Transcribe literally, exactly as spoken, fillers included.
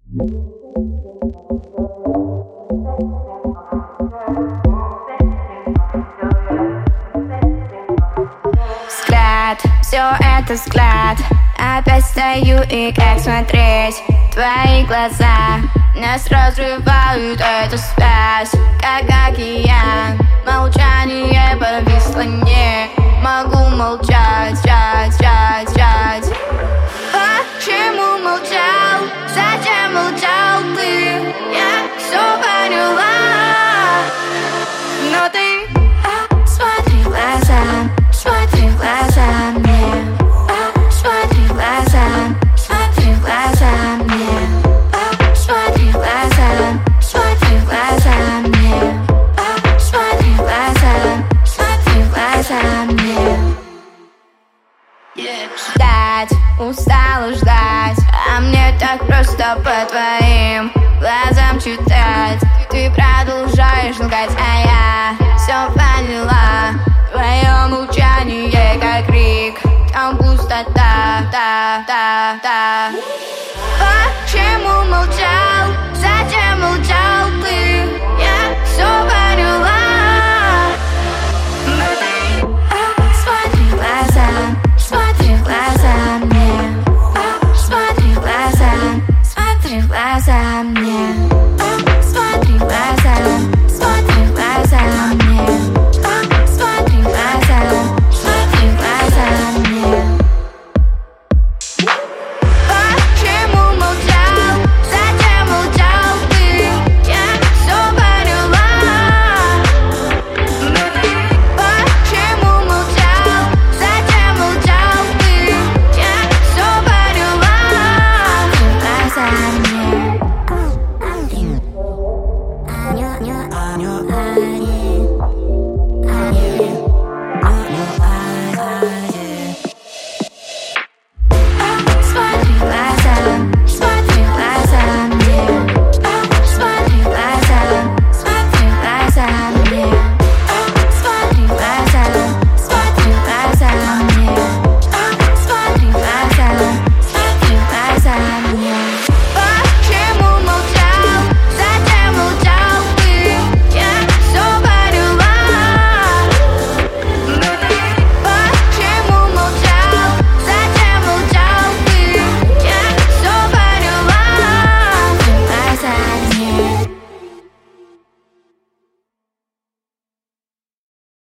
Взгляд, все это взгляд. Опять стою и как смотреть твои глаза нас разрывают эту связь, как океан. Молчание повисло, не могу молчать, жать, жать, жать. Почему молчал? Зачем молчал ты? Я все поняла, но ты а, смотри в глаза, смотри в глаза мне, а, смотри в глаза, смотри в глаза мне, а, смотри в глаза, смотри в глаза мне, а, смотри в глаза, смотри в глаза мне. Ждать, устала ждать, а мне так просто по твоим глазам читать. Ты продолжаешь лгать, а я все поняла. Твое молчание как крик, там пустота, та, та, та. Почему молчать?